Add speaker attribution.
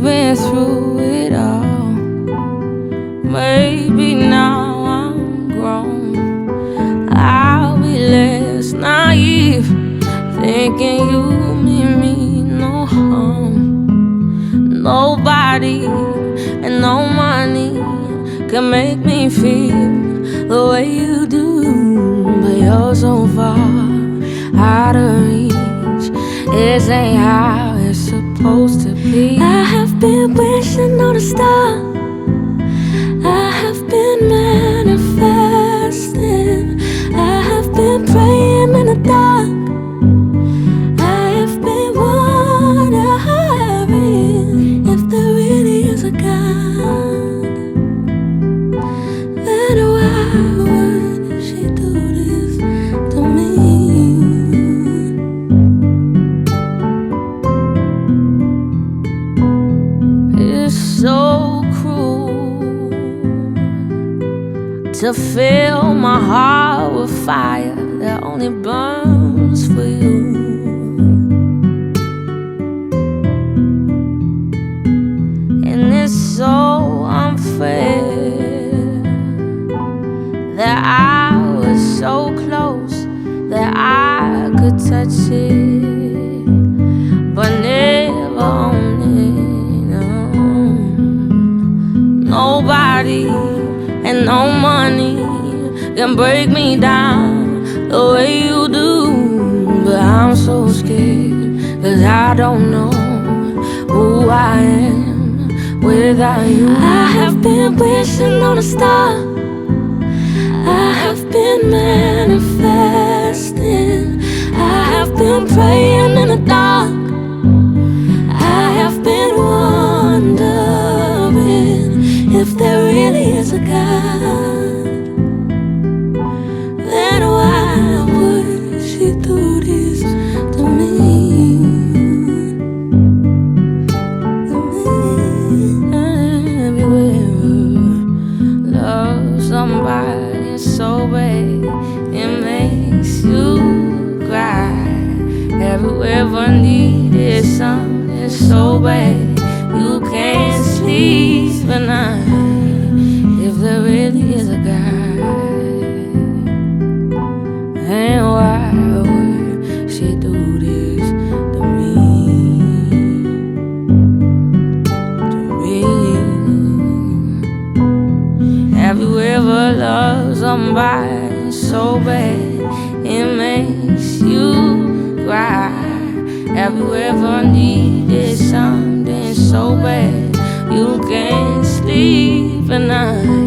Speaker 1: been through it all. Maybe now I'm grown. I'll be less naive, thinking you mean me no harm. Nobody and no money can make me feel the way you do. But you're so far out of reach. This ain't how it's supposed to be. I have been wishing on a star. I have been manifesting. I have been praying in the dark. I have been wondering if there really is a God. Then why would she do this to me? It's so cruel to fill my heart with fire that only burns for you. And it's so unfair that I was so close that I could touch it, but never own it. No. Nobody and no money can break me down the way you do. But I'm so scared, 'cause I don't know who I am without you. I have been wishing on a star. I have been manifesting. I have been praying in the dark. I have been wondering if there really is a God. Then why would she do this to me? Everywhere love somebody so bad it makes you cry. Everywhere needed something so bad you can't sleep at night. If there really is a God, and why would she do this to me? To me. Have you ever loved somebody so bad it makes you cry? Have you ever needed something so bad you can't sleep at night?